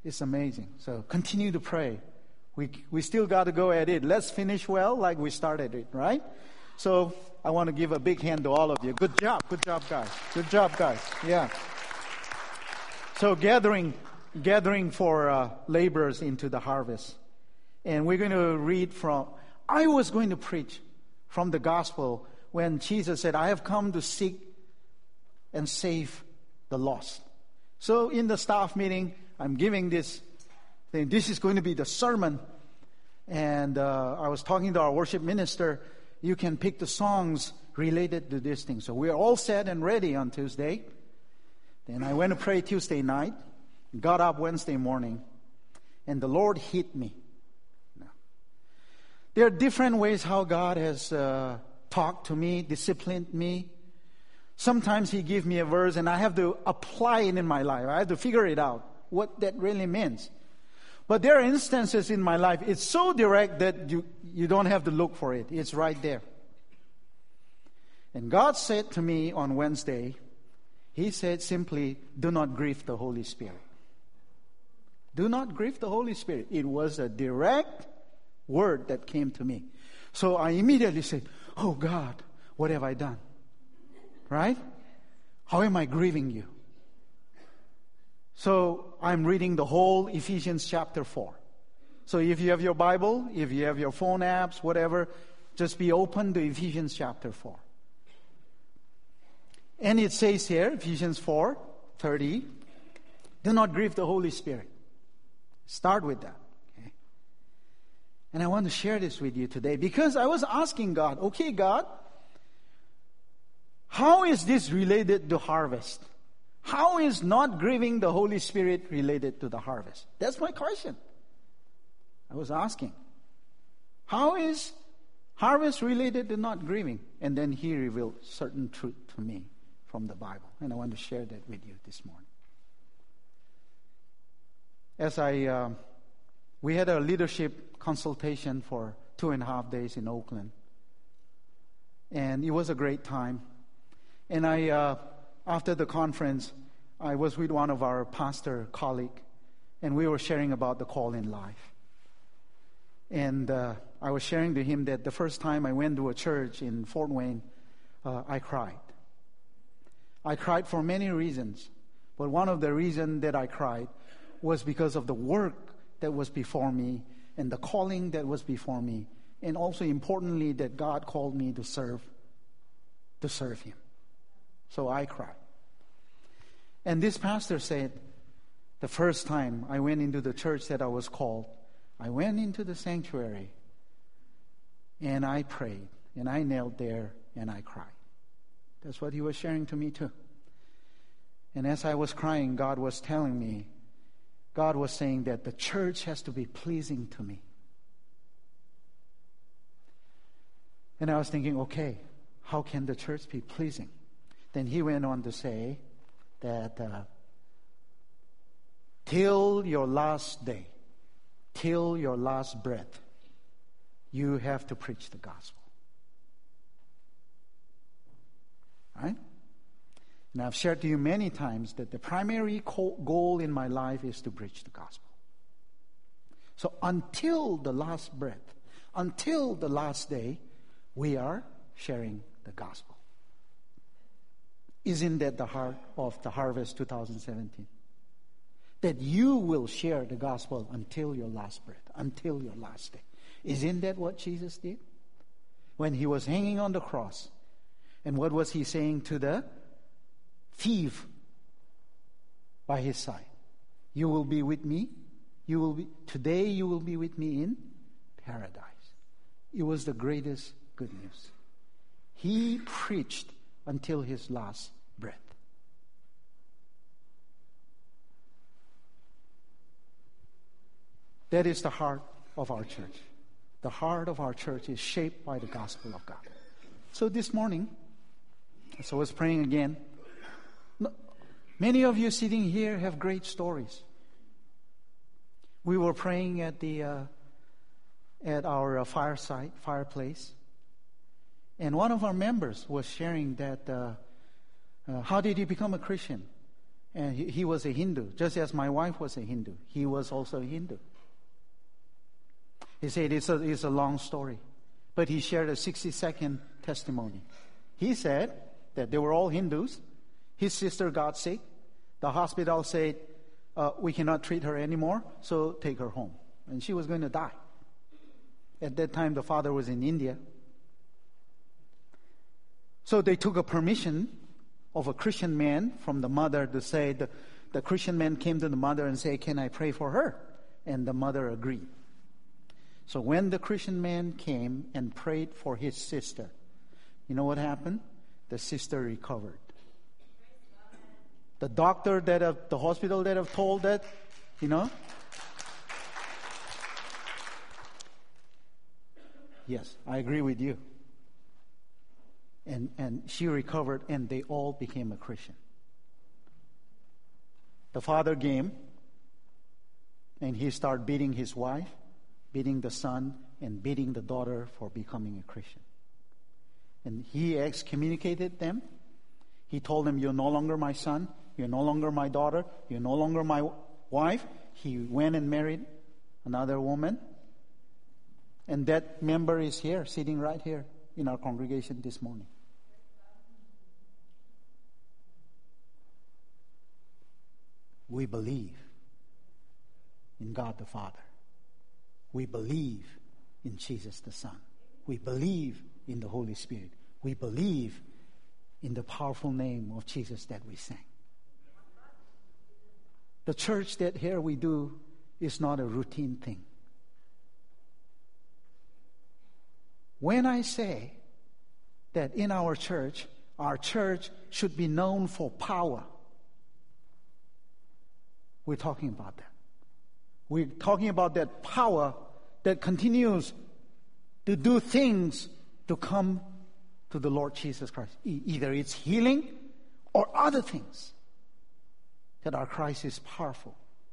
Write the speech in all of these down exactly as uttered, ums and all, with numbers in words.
It's amazing. So continue to pray. We we still got to go at it. Let's finish well like we started it, right? So I want to give a big hand to all of you. Good job. Good job, guys. Good job, guys. Yeah. So gathering, gathering for uh, laborers into the harvest. And we're going to read from, I was going to preach from the gospel when Jesus said, I have come to seek and save the lost. So in the staff meeting, I'm giving this thing. This is going to be the sermon. And uh, I was talking to our worship minister. You can pick the songs related to this thing. So we're all set and ready on Tuesday. Then I went to pray Tuesday night. Got up Wednesday morning. And the Lord hit me. Now, there are different ways how God has uh, talked to me, disciplined me. Sometimes He gives me a verse and I have to apply it in my life. I have to figure it out, what that really means. But there are instances in my life, it's so direct that you, you don't have to look for it. It's right there. And God said to me on Wednesday, He said simply, do not grieve the Holy Spirit. Do not grieve the Holy Spirit. It was a direct word that came to me. So I immediately said, oh God, what have I done? Right? How am I grieving you? So I'm reading the whole Ephesians chapter four. So if you have your Bible, if you have your phone apps, whatever, just be open to Ephesians chapter four. And it says here, Ephesians four thirty, do not grieve the Holy Spirit. Start with that. Okay? And I want to share this with you today because I was asking God, okay, God, how is this related to harvest? How is not grieving the Holy Spirit related to the harvest? That's my question. I was asking. How is harvest related to not grieving? And then He revealed certain truth to me from the Bible. And I want to share that with you this morning. As I, uh, we had a leadership consultation for two and a half days in Oakland. And it was a great time. And I, uh, after the conference, I was with one of our pastor colleague, and we were sharing about the call in life. And uh, I was sharing to him that the first time I went to a church in Fort Wayne, uh, I cried. I cried for many reasons, but one of the reasons that I cried was because of the work that was before me and the calling that was before me, and also importantly that God called me to serve, to serve Him. So I cried. And this pastor said, the first time I went into the church that I was called, I went into the sanctuary and I prayed and I knelt there and I cried. That's what he was sharing to me too. And as I was crying, God was telling me, God was saying that the church has to be pleasing to me. And I was thinking, okay, how can the church be pleasing? Then he went on to say that uh, till your last day, till your last breath, you have to preach the gospel. Right? And I've shared to you many times that the primary goal in my life is to preach the gospel. So until the last breath, until the last day, we are sharing the gospel. Isn't that the heart of the Harvest twenty seventeen? That you will share the gospel until your last breath, until your last day. Isn't that what Jesus did? When He was hanging on the cross. And what was He saying to the thief by His side? You will be with me. You will be today you will be with me in paradise. It was the greatest good news. He preached until His last breath. That is the heart of our church. The heart of our church is shaped by the gospel of God. So this morning, as I was praying again, many of you sitting here have great stories. We were praying at the uh, at our uh, fireside fireplace, and one of our members was sharing that uh, uh, how did he become a Christian? And he, he was a Hindu, just as my wife was a Hindu. He was also a Hindu. He said it's a, it's a long story. But he shared a sixty-second testimony. He said that they were all Hindus. His sister got sick. The hospital said, uh, we cannot treat her anymore, so take her home. And she was going to die. At that time, the father was in India. So they took a permission of a Christian man from the mother to say, the, the Christian man came to the mother and said, can I pray for her? And the mother agreed. So when the Christian man came and prayed for his sister, you know what happened? The sister recovered. The doctor that have, the hospital that have told that, you know. Yes, I agree with you. And and she recovered, and they all became a Christian. The father came, and he started beating his wife, beating the son, and beating the daughter for becoming a Christian. And he excommunicated them. He told them, you're no longer my son, you're no longer my daughter, you're no longer my wife. He went and married another woman. And that member is here, sitting right here in our congregation this morning. We believe in God the Father. We believe in Jesus the Son. We believe in the Holy Spirit. We believe in the powerful name of Jesus that we sang. The church that here we do is not a routine thing. When I say that in our church, our church should be known for power, we're talking about that. We're talking about that power that continues to do things to come to the Lord Jesus Christ. E- either it's healing or other things. That our Christ is powerful.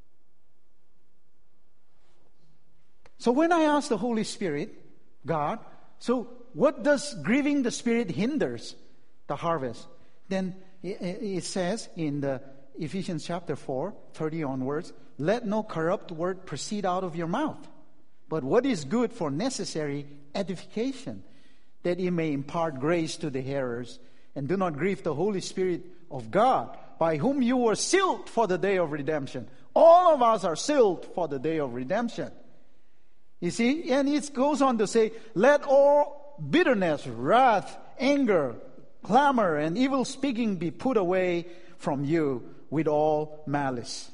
So when I ask the Holy Spirit, God, so what does grieving the Spirit hinders the harvest? Then it says in the Ephesians chapter four, thirty onwards, let no corrupt word proceed out of your mouth, but what is good for necessary edification, that it may impart grace to the hearers, and do not grieve the Holy Spirit of God, by whom you were sealed for the day of redemption. All of us are sealed for the day of redemption. You see, and it goes on to say, let all bitterness, wrath, anger, clamor, and evil speaking be put away from you with all malice.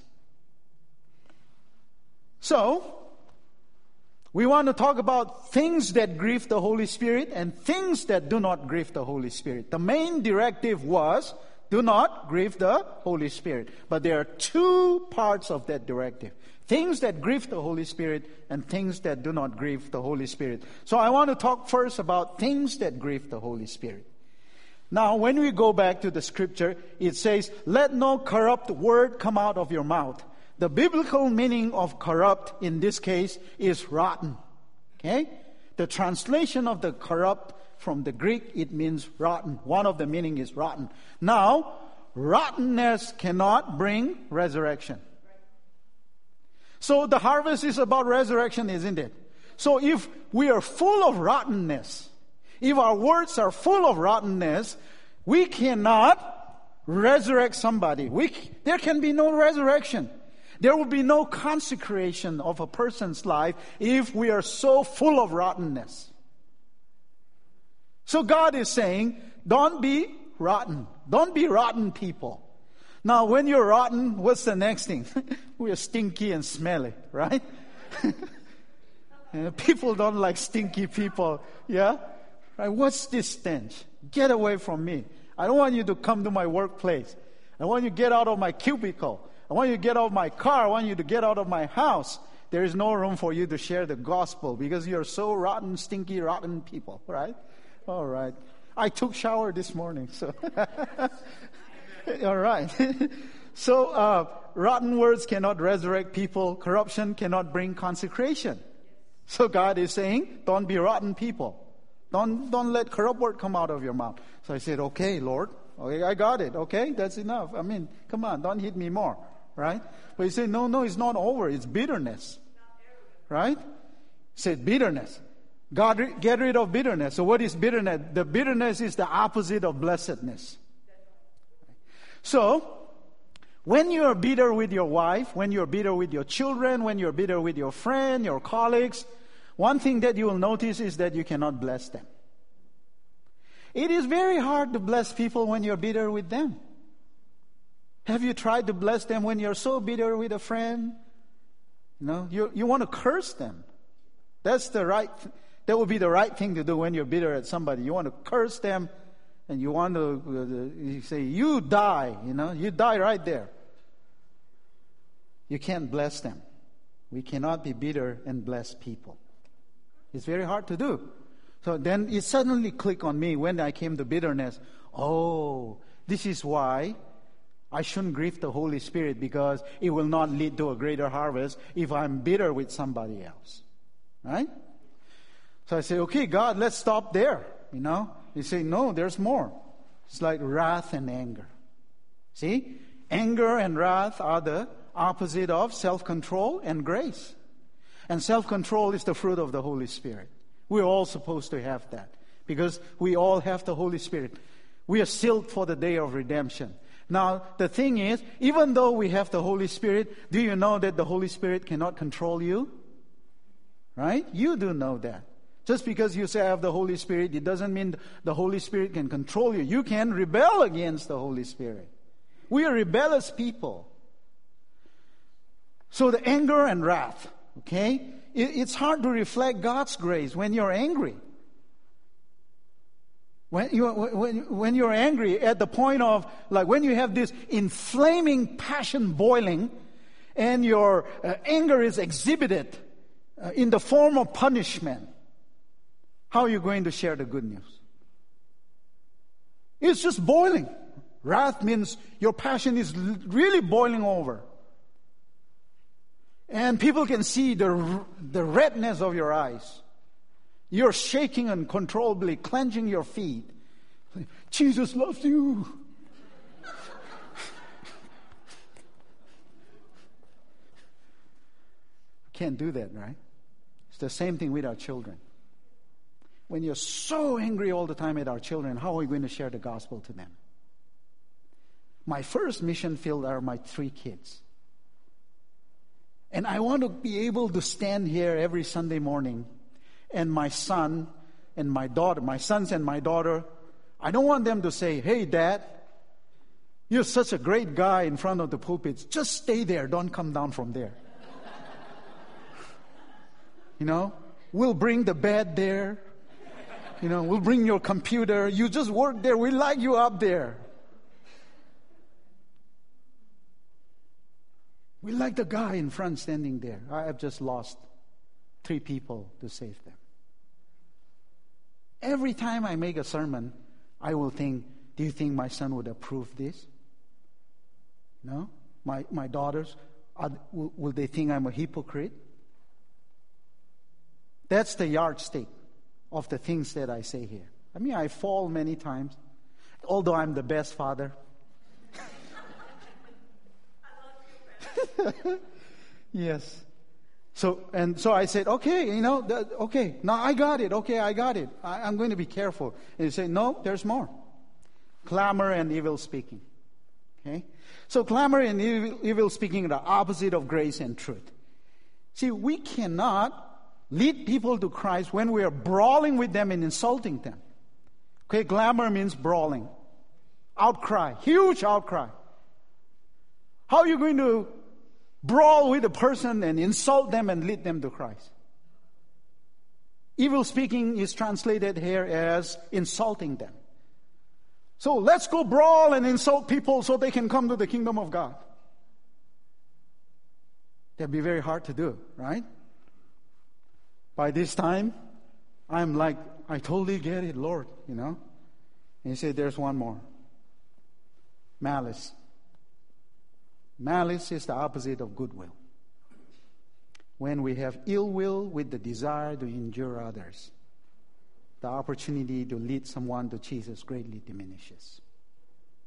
So, we want to talk about things that grieve the Holy Spirit and things that do not grieve the Holy Spirit. The main directive was, do not grieve the Holy Spirit. But there are two parts of that directive. Things that grieve the Holy Spirit and things that do not grieve the Holy Spirit. So I want to talk first about things that grieve the Holy Spirit. Now, when we go back to the scripture, it says, let no corrupt word come out of your mouth. The biblical meaning of corrupt in this case is rotten. Okay? The translation of the corrupt from the Greek, it means rotten. One of the meaning is rotten. Now, rottenness cannot bring resurrection. So the harvest is about resurrection, isn't it? So if we are full of rottenness, if our words are full of rottenness, we cannot resurrect somebody. We, there can be no resurrection. There will be no consecration of a person's life if we are so full of rottenness. So God is saying, don't be rotten. Don't be rotten people. Now, when you're rotten, what's the next thing? We are stinky and smelly, right? People don't like stinky people. Yeah? Right? What's this stench? Get away from me. I don't want you to come to my workplace. I want you to get out of my cubicle. I want you to get out of my car. I want you to get out of my house. There is no room for you to share the gospel because you're so rotten, stinky, rotten people, right? All right. I took shower this morning, so. All right. So, uh, rotten words cannot resurrect people. Corruption cannot bring consecration. So God is saying, don't be rotten people. Don't, don't let corrupt word come out of your mouth. So I said, okay, Lord. Okay, I got it. Okay, that's enough. I mean, come on, don't hit me more, right? But you say, no, no, it's not over. It's bitterness, right? Say bitterness. God, get rid of bitterness. So what is bitterness? The bitterness is the opposite of blessedness. So, when you're bitter with your wife, when you're bitter with your children, when you're bitter with your friend, your colleagues, one thing that you will notice is that you cannot bless them. It is very hard to bless people when you're bitter with them. Have you tried to bless them when you're so bitter with a friend? You know, you, you want to curse them. That's the right That would be the right thing to do when you're bitter at somebody. You want to curse them, and you want to uh, you say, you die, you know, you die right there. You can't bless them. We cannot be bitter and bless people. It's very hard to do. So then it suddenly clicked on me when I came to bitterness. Oh, this is why I shouldn't grieve the Holy Spirit, because it will not lead to a greater harvest if I'm bitter with somebody else. Right? So I say, okay, God, let's stop there. You know? You say, no, there's more. It's like wrath and anger. See? Anger and wrath are the opposite of self-control and grace. And self-control is the fruit of the Holy Spirit. We're all supposed to have that, because we all have the Holy Spirit. We are sealed for the day of redemption. Now, the thing is, even though we have the Holy Spirit, do you know that the Holy Spirit cannot control you? Right? You do know that. Just because you say I have the Holy Spirit, it doesn't mean the Holy Spirit can control you. You can rebel against the Holy Spirit. We are rebellious people. So the anger and wrath, okay? It's hard to reflect God's grace when you're angry. When, you, when, when you're angry at the point of, like when you have this inflaming passion boiling, and your uh, anger is exhibited uh, in the form of punishment, how are you going to share the good news? It's just boiling. Wrath means your passion is really boiling over. And people can see the, the redness of your eyes. You're shaking uncontrollably, clenching your feet. Jesus loves you. Can't do that, right? It's the same thing with our children. When you're so angry all the time at our children, how are we going to share the gospel to them? My first mission field are my three kids. And I want to be able to stand here every Sunday morning, and my son and my daughter, my sons and my daughter, I don't want them to say, hey, Dad, you're such a great guy in front of the pulpits. Just stay there. Don't come down from there. You know, we'll bring the bed there. You know, we'll bring your computer. You just work there. We like you up there. We like the guy in front standing there. I have just lost three people to save them. Every time I make a sermon, I will think, do you think my son would approve this? No? My my daughters, are, will, will they think I'm a hypocrite? That's the yardstick of the things that I say here. I mean, I fall many times, although I'm the best father. Yes. So, and so I said, okay, you know, the, okay, now I got it. Okay, I got it. I, I'm going to be careful. And you say, no, there's more. Clamor and evil speaking. Okay? So clamor and evil, evil speaking are the opposite of grace and truth. See, we cannot lead people to Christ when we are brawling with them and insulting them. Okay, clamor means brawling. Outcry, huge outcry. How are you going to brawl with a person and insult them and lead them to Christ? Evil speaking is translated here as insulting them. So let's go brawl and insult people so they can come to the kingdom of God. That'd be very hard to do, right? By this time, I'm like, I totally get it, Lord, you know. And he said, there's one more. Malice. Malice is the opposite of goodwill. When we have ill will with the desire to injure others, the opportunity to lead someone to Jesus greatly diminishes.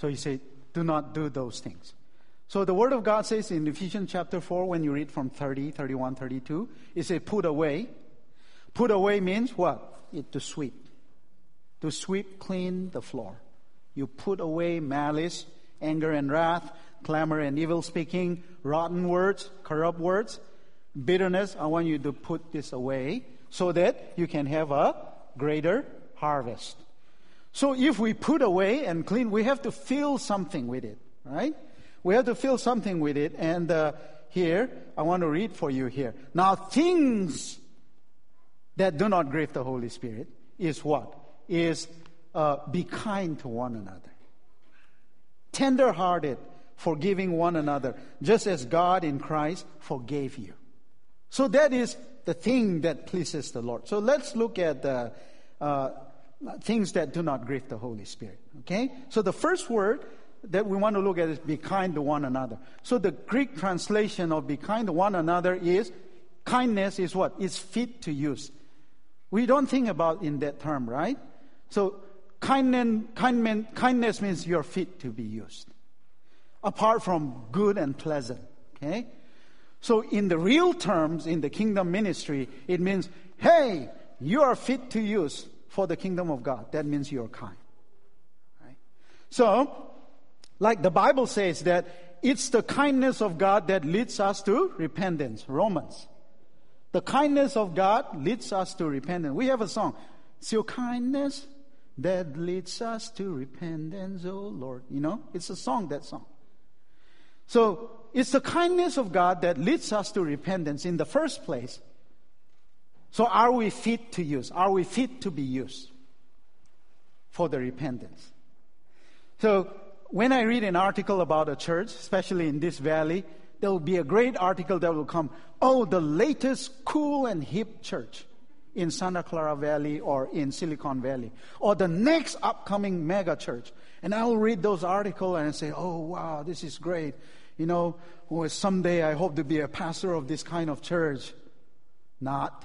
So he said, do not do those things. So the Word of God says in Ephesians chapter four, when you read from thirty, thirty-one, thirty-two, it says, put away. Put away means what? It to sweep. To sweep clean the floor. You put away malice, anger and wrath, clamor and evil speaking, rotten words, corrupt words, bitterness. I want you to put this away so that you can have a greater harvest. So if we put away and clean, we have to fill something with it, right? We have to fill something with it. And uh, here, I want to read for you here. Now, things that do not grieve the Holy Spirit is what? Is uh, be kind to one another. Tender-hearted, forgiving one another, just as God in Christ forgave you. So that is the thing that pleases the Lord. So let's look at the uh, things that do not grieve the Holy Spirit. Okay? So the first word that we want to look at is be kind to one another. So the Greek translation of be kind to one another is, kindness is what? It's fit to use. We don't think about in that term, right? So kindness, kindness, kindness means you're fit to be used. Apart from good and pleasant. Okay? So in the real terms, in the kingdom ministry, it means, hey, you are fit to use for the kingdom of God. That means you're kind. Right? So, like the Bible says that it's the kindness of God that leads us to repentance. Romans. The kindness of God leads us to repentance. We have a song. It's your kindness that leads us to repentance, oh Lord. You know, it's a song, that song. So, it's the kindness of God that leads us to repentance in the first place. So are we fit to use? Are we fit to be used for the repentance? So when I read an article about a church, especially in this valley, there will be a great article that will come, oh, the latest cool and hip church in Santa Clara Valley or in Silicon Valley, or the next upcoming mega church. And I will read those articles and say, oh, wow, this is great. You know, well, someday I hope to be a pastor of this kind of church. Not.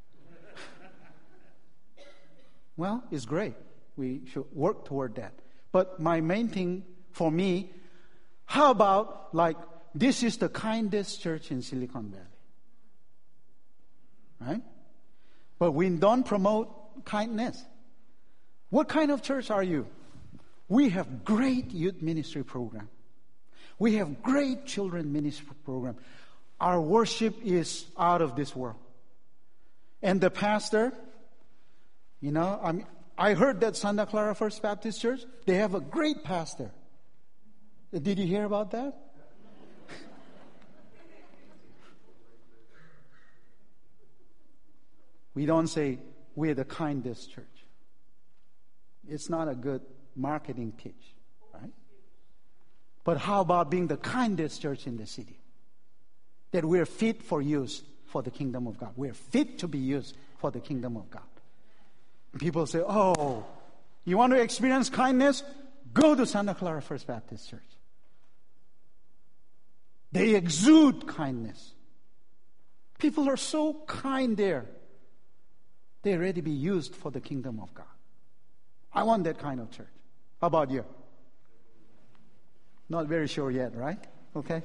Well, it's great. We should work toward that. But my main thing for me, how about like, this is the kindest church in Silicon Valley. Right? But we don't promote kindness. What kind of church are you? We have great youth ministry program. We have great children ministry program. Our worship is out of this world. And the pastor, you know, I mean, I heard that Santa Clara First Baptist Church, they have a great pastor. Did you hear about that? We don't say we're the kindest church. It's not a good marketing pitch, right? But how about being the kindest church in the city? That we're fit for use for the kingdom of God. We're fit to be used for the kingdom of God. People say, oh, you want to experience kindness? Go to Santa Clara First Baptist Church. They exude kindness. People are so kind there. They're ready to be used for the kingdom of God. I want that kind of church. How about you? Not very sure yet, right? Okay.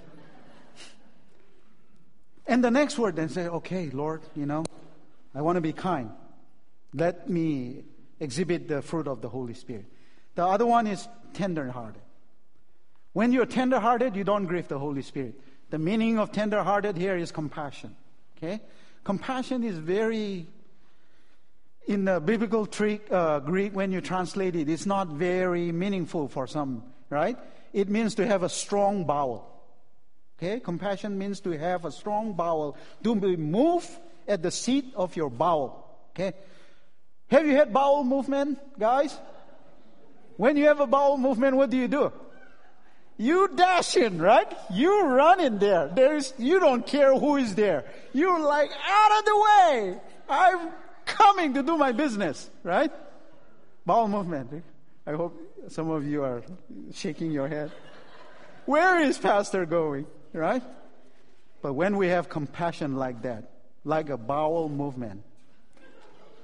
And the next word then say, okay, Lord, you know, I want to be kind. Let me exhibit the fruit of the Holy Spirit. The other one is tender-hearted. When you're tender-hearted, you don't grieve the Holy Spirit. The meaning of tender-hearted here is compassion. Okay? Compassion is very, in the biblical trick, uh, Greek, when you translate it, it's not very meaningful for some, right? It means to have a strong bowel. Okay? Compassion means to have a strong bowel. To be moved at the seat of your bowel. Okay? Have you had bowel movement, guys? When you have a bowel movement, what do you do? You dash in, right? You run in there. There's, you don't care who is there. You're like, out of the way. I'm coming to do my business, right? Bowel movement. I hope some of you are shaking your head. Where is Pastor going, right? But when we have compassion like that, like a bowel movement,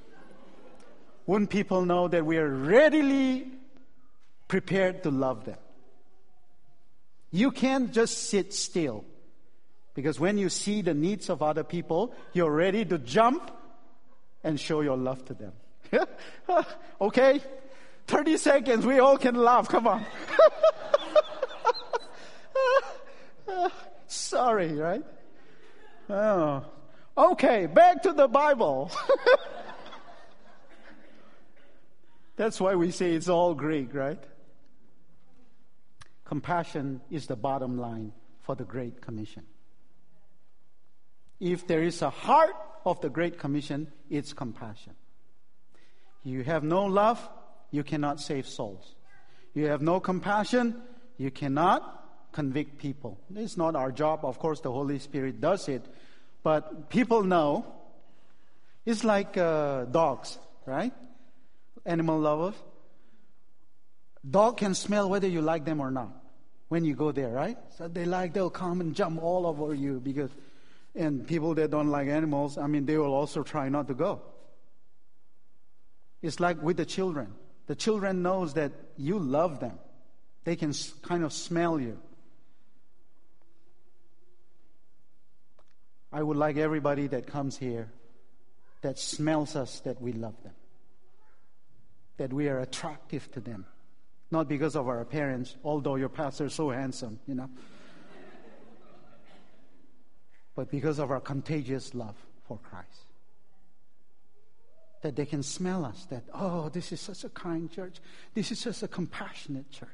wouldn't people know that we are readily prepared to love them? You can't just sit still. Because when you see the needs of other people, you're ready to jump and show your love to them. Okay? thirty seconds, we all can laugh. Come on. Sorry, right? Oh. Okay, back to the Bible. That's why we say it's all Greek, right? Compassion is the bottom line for the Great Commission. If there is a heart of the Great Commission, it's compassion. You have no love, you cannot save souls. You have no compassion, you cannot convict people. It's not our job. Of course, the Holy Spirit does it. But people know. It's like uh, dogs, right? Animal lovers. Dog can smell whether you like them or not when you go there, right? So they like, they'll come and jump all over you because, and people that don't like animals, I mean, they will also try not to go. It's like with the children. The children knows that you love them. They can kind of smell you. I would like everybody that comes here that smells us that we love them. That we are attractive to them. Not because of our appearance, although your pastor is so handsome, you know. But because of our contagious love for Christ. That they can smell us, that, oh, this is such a kind church. This is such a compassionate church.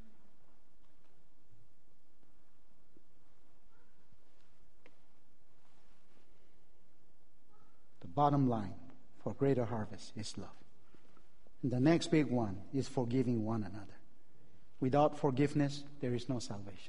The bottom line for greater harvest is love. And the next big one is forgiving one another. Without forgiveness, there is no salvation.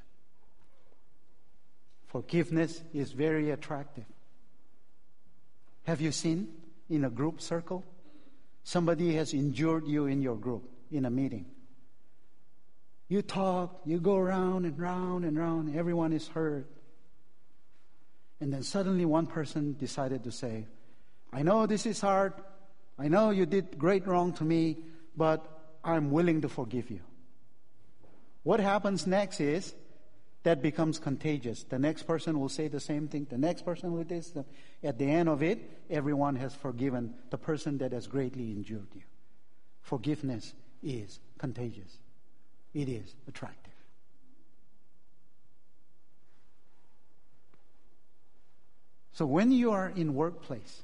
Forgiveness is very attractive. Have you seen in a group circle? Somebody has injured you in your group, in a meeting. You talk, you go round and round and round, everyone is hurt. And then suddenly one person decided to say, I know this is hard, I know you did great wrong to me, but I'm willing to forgive you. What happens next is, that becomes contagious. The next person will say the same thing. The next person will do this. At the end of it, everyone has forgiven the person that has greatly injured you. Forgiveness is contagious. It is attractive. So when you are in workplace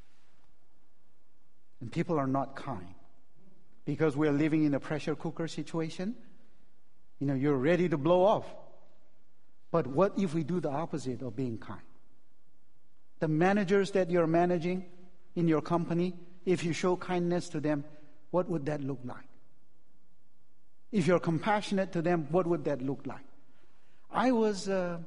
and people are not kind, because we are living in a pressure cooker situation, you know, you're ready to blow off. But what if we do the opposite of being kind? The managers that you're managing in your company, if you show kindness to them, what would that look like? If you're compassionate to them, what would that look like? I was uh,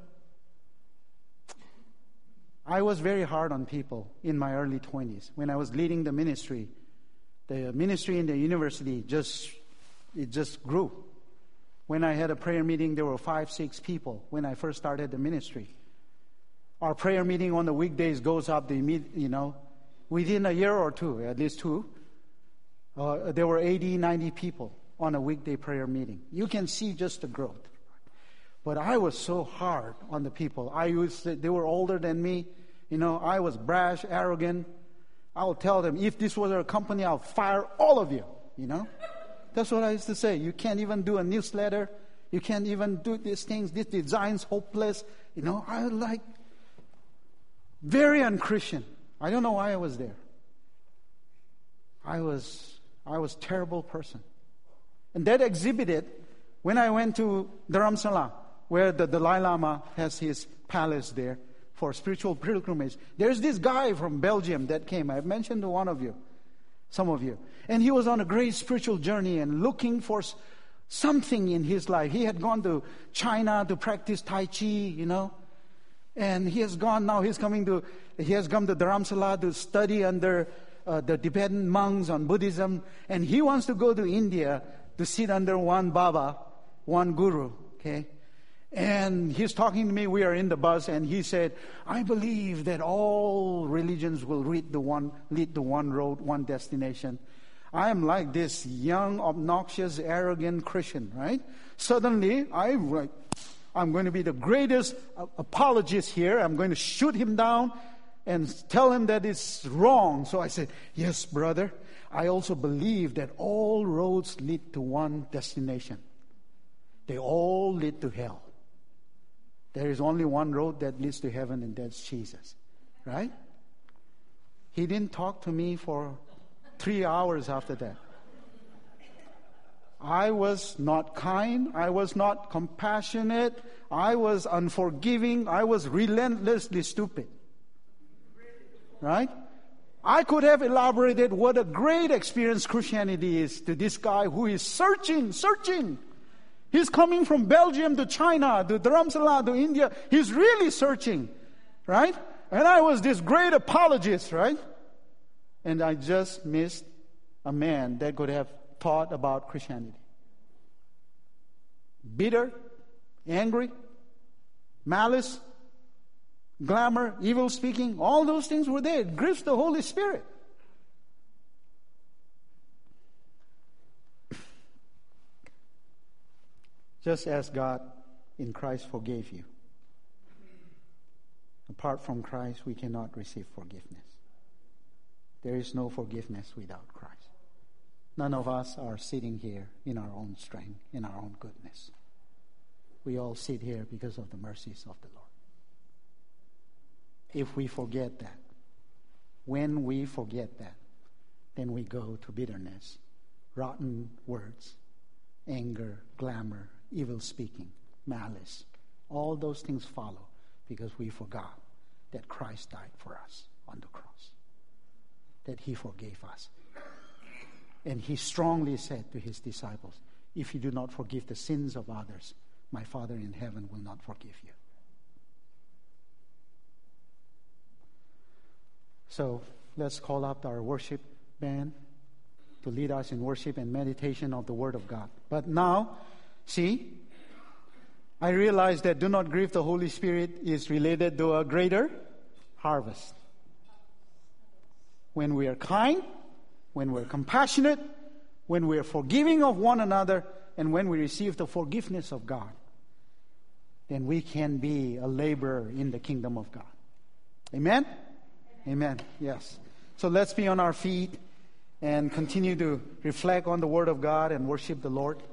I was very hard on people in my early twenties. When I was leading the ministry, the ministry in the university just it just grew. When I had a prayer meeting, there were five, six people when I first started the ministry. Our prayer meeting on the weekdays goes up, the you know, within a year or two, at least two, uh, there were eighty, ninety people on a weekday prayer meeting. You can see just the growth. But I was so hard on the people. I used to, they were older than me. You know, I was brash, arrogant. I would tell them, if this was our company, I'll fire all of you, you know. That's what I used to say. You can't even do a newsletter. You can't even do these things. This design's hopeless. You know, I was like very unchristian. I don't know why I was there. I was I was a terrible person. And that exhibited when I went to Dharamsala, where the Dalai Lama has his palace there for spiritual pilgrimage. There's this guy from Belgium that came. I've mentioned to one of you, some of you. And he was on a great spiritual journey and looking for something in his life. He had gone to China to practice Tai Chi, you know. And he has gone, now he's coming to, he has come to Dharamsala to study under uh, the Tibetan monks on Buddhism. And he wants to go to India to sit under one Baba, one Guru, okay. And he's talking to me, we are in the bus, and he said, I believe that all religions will lead to one, lead to one road, one destination. I am like this young, obnoxious, arrogant Christian, right? Suddenly, I like, I'm going to be the greatest apologist here. I'm going to shoot him down and tell him that it's wrong. So I said, yes, brother, I also believe that all roads lead to one destination. They all lead to hell. There is only one road that leads to heaven, and that's Jesus. Right? He didn't talk to me for three hours after that. I was not kind. I was not compassionate. I was unforgiving. I was relentlessly stupid. Right? I could have elaborated what a great experience Christianity is to this guy who is searching, searching. He's coming from Belgium to China, to Dharamsala, to India. He's really searching. Right? And I was this great apologist, right? And I just missed a man that could have taught about Christianity. Bitter, angry, malice, glamour, evil speaking, all those things were there. It grieves the Holy Spirit. Just as God in Christ forgave you. Apart from Christ, we cannot receive forgiveness. There is no forgiveness without Christ. None of us are sitting here in our own strength, in our own goodness. We all sit here because of the mercies of the Lord. If we forget that, when we forget that, then we go to bitterness, rotten words, anger, glamour, evil speaking, malice. All those things follow because we forgot that Christ died for us on the cross, that He forgave us. And He strongly said to His disciples, if you do not forgive the sins of others, my Father in heaven will not forgive you. So let's call up our worship band to lead us in worship and meditation of the Word of God. But now, see, I realize that do not grieve the Holy Spirit is related to a greater harvest. When we are kind, when we're compassionate, when we're forgiving of one another, and when we receive the forgiveness of God, then we can be a laborer in the kingdom of God. Amen? Amen. Yes. So let's be on our feet and continue to reflect on the Word of God and worship the Lord.